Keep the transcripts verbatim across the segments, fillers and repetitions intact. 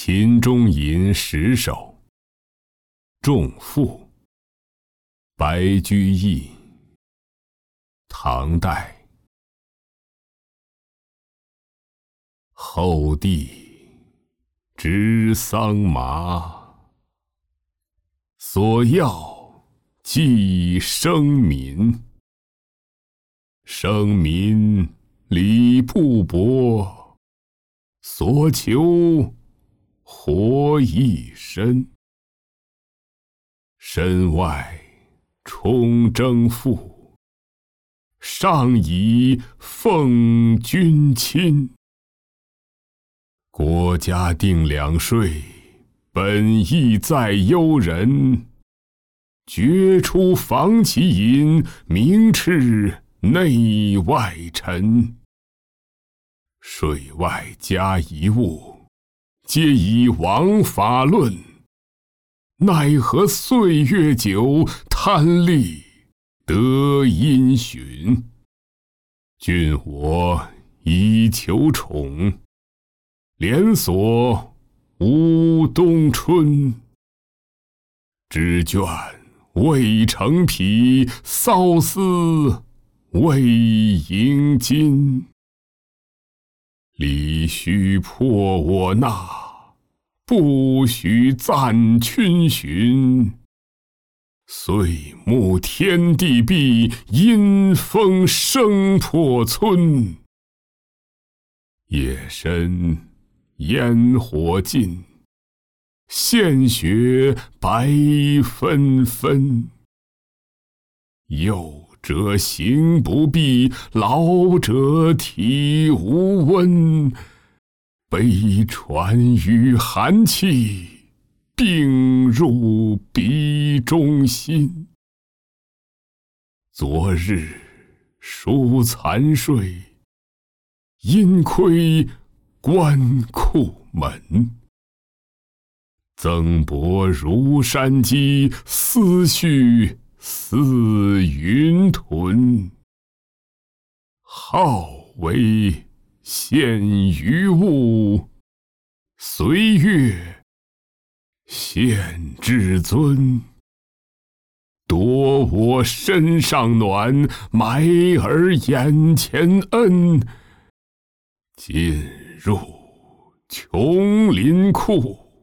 秦中吟十首，仲父。白居易，唐代。后帝植桑麻，所要济生民。生民礼不薄，所求活一身。身外充征赋，上以奉君亲。国家定两税，本意在忧人。决出防其淫，明斥内外臣。税外加一物，皆以王法论。奈何岁月久，贪利得因循。君我以求宠，连锁无冬春。知卷未成皮，搔丝未盈襟。理须破我纳，不许赞群询。岁暮天地闭，阴风生破村。夜深烟火尽，献血白纷纷。幼者行不避，老者体无温。悲怆与寒气，并入鼻中心。昨日书残睡，阴窥关库门。曾伯如山积，思绪似云屯。好为献于物，岁月献至尊。夺我身上暖，埋尔眼前恩。进入琼林库，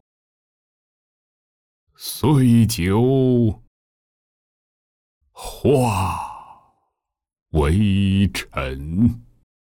岁久化为尘。